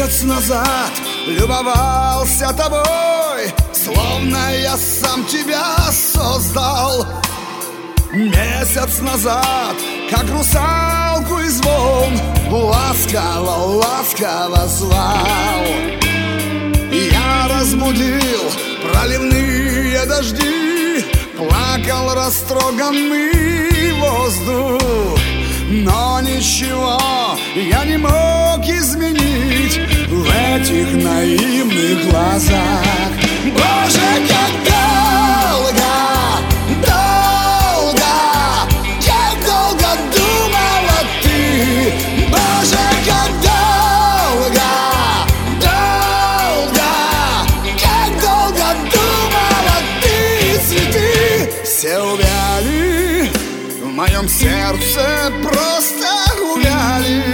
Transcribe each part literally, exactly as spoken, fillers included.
Месяц назад любовался тобой, словно я сам тебя создал. Месяц назад, как русалку из волн, ласково, ласково звал. Я разбудил проливные дожди, плакал растроганный воздух. Но ничего я не мог изменить в этих наивных глазах. Боже, как долго, долго, как долго думала ты. Боже, как долго, долго, как долго думала ты. Цветы все увяли, в моем сердце просто гуляли.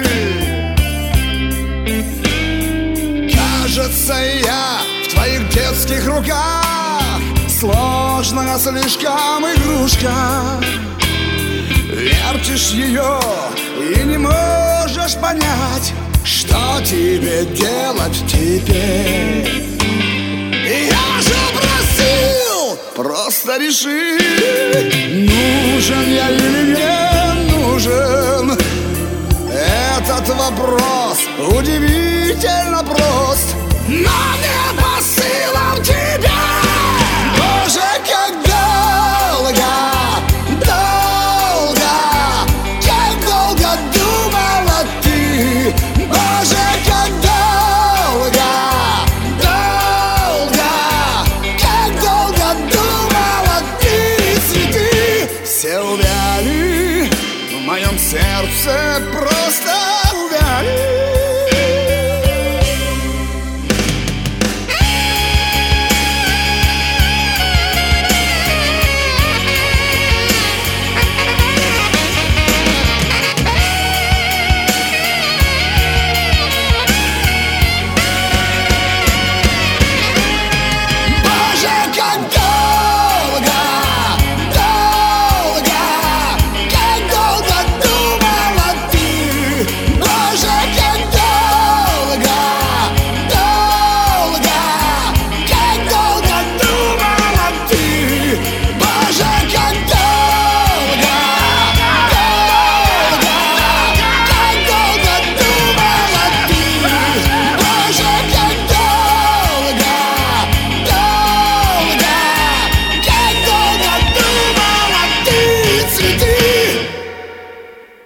Кажется, я в твоих детских руках сложная слишком игрушка. Вертишь ее и не можешь понять, что тебе делать теперь. Я же просил, просто реши, нужен я или не нужен. Этот вопрос удивительно прост, но не по силам тебя. Боже, как долго, долго, как долго думала ты. Боже, как долго, долго, как долго думала ты. Цветы все увяли, в моем сердце просто увяли.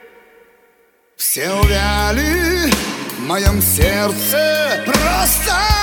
Все увяли, в моем сердце просто